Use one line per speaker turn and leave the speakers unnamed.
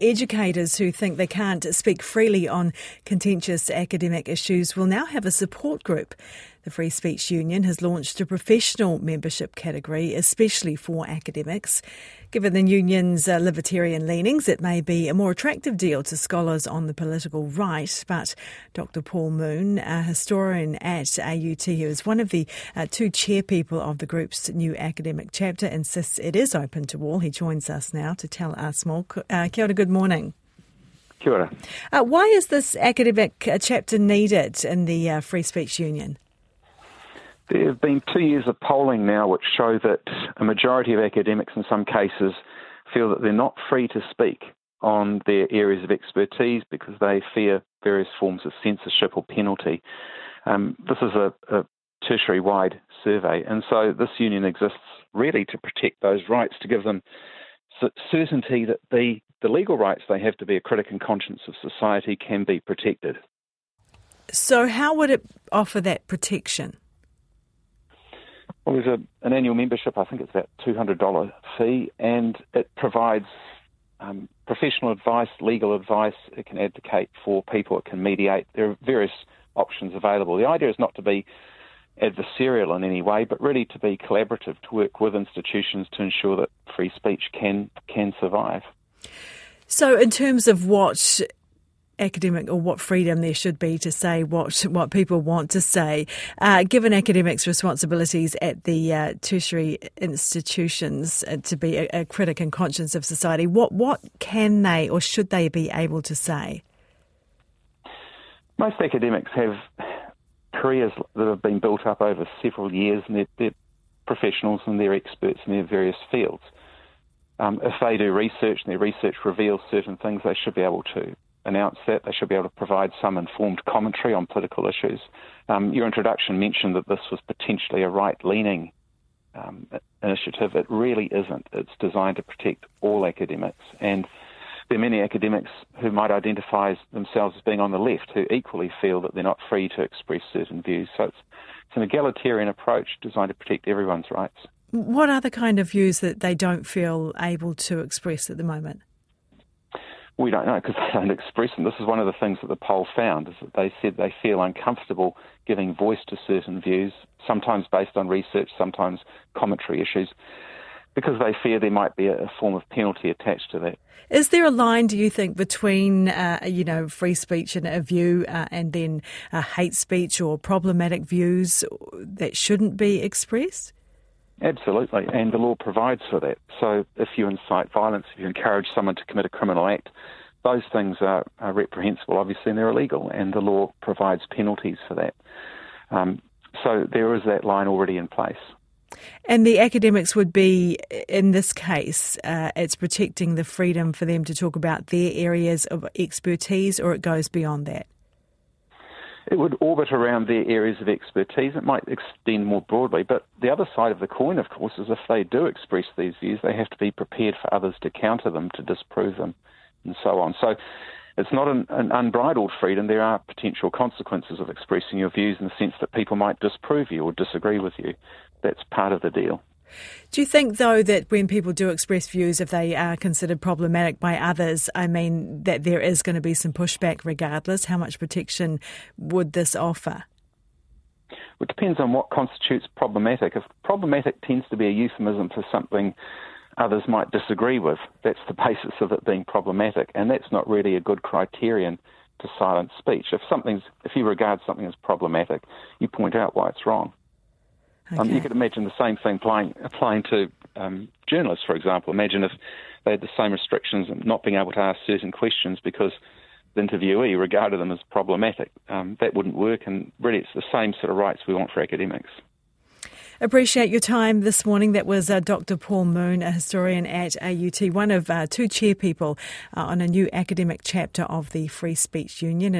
educators who think they can't speak freely on contentious academic issues will now have a support group. The Free Speech Union has launched a professional membership category, especially for academics. Given the union's libertarian leanings, it may be a more attractive deal to scholars on the political right. But Dr. Paul Moon, a historian at AUT, who is one of the two chairpeople of the group's new academic chapter, insists it is open to all. He joins us now to tell us more. Kia ora, good morning.
Kia ora.
Why is this academic chapter needed in the Free Speech Union?
There have been 2 years of polling now which show that a majority of academics in some cases feel that they're not free to speak on their areas of expertise because they fear various forms of censorship or penalty. This is a tertiary-wide survey, and so this union exists really to protect those rights, to give them certainty that the legal rights they have to be a critic and conscience of society can be protected.
So how would it offer that protection?
Well, there's an annual membership, I think it's about $200 fee, and it provides professional advice, legal advice. It can advocate for people, it can mediate. There are various options available. The idea is not to be adversarial in any way, but really to be collaborative, to work with institutions to ensure that free speech can survive.
So in terms of what academic or what freedom there should be to say what people want to say, given academics' responsibilities at the tertiary institutions to be a critic and conscience of society, what can they or should they be able to say?
Most academics have careers that have been built up over several years, and they're professionals and they're experts in their various fields. If they do research and their research reveals certain things, they should be able to announce that. They should be able to provide some informed commentary on political issues. Your introduction mentioned that this was potentially a right-leaning initiative. It really isn't. It's designed to protect all academics. And there are many academics who might identify themselves as being on the left who equally feel that they're not free to express certain views. So it's an egalitarian approach designed to protect everyone's rights.
What are the kind of views that they don't feel able to express at the moment?
We don't know because they don't express them. This is one of the things that the poll found, is that they said they feel uncomfortable giving voice to certain views, sometimes based on research, sometimes commentary issues, because they fear there might be a form of penalty attached to that.
Is there a line, do you think, between free speech and a view and then hate speech or problematic views that shouldn't be expressed?
Absolutely, and the law provides for that. So if you incite violence, if you encourage someone to commit a criminal act, those things are reprehensible, obviously, and they're illegal, and the law provides penalties for that. So there is that line already in place.
And the academics would be, in this case, it's protecting the freedom for them to talk about their areas of expertise, or it goes beyond that?
It would orbit around their areas of expertise. It might extend more broadly, but the other side of the coin, of course, is if they do express these views, they have to be prepared for others to counter them, to disprove them, and so on. So it's not an unbridled freedom. There are potential consequences of expressing your views in the sense that people might disprove you or disagree with you. That's part of the deal.
Do you think, though, that when people do express views, if they are considered problematic by others, that there is going to be some pushback regardless? How much protection would this offer?
It depends on what constitutes problematic. If problematic tends to be a euphemism for something others might disagree with, that's the basis of it being problematic, and that's not really a good criterion to silence speech. If you regard something as problematic, you point out why it's wrong. Okay. You could imagine the same thing applying to journalists, for example. Imagine if they had the same restrictions and not being able to ask certain questions because the interviewee regarded them as problematic. That wouldn't work, and really it's the same sort of rights we want for academics.
Appreciate your time this morning. That was Dr. Paul Moon, a historian at AUT, one of two chairpeople on a new academic chapter of the Free Speech Union.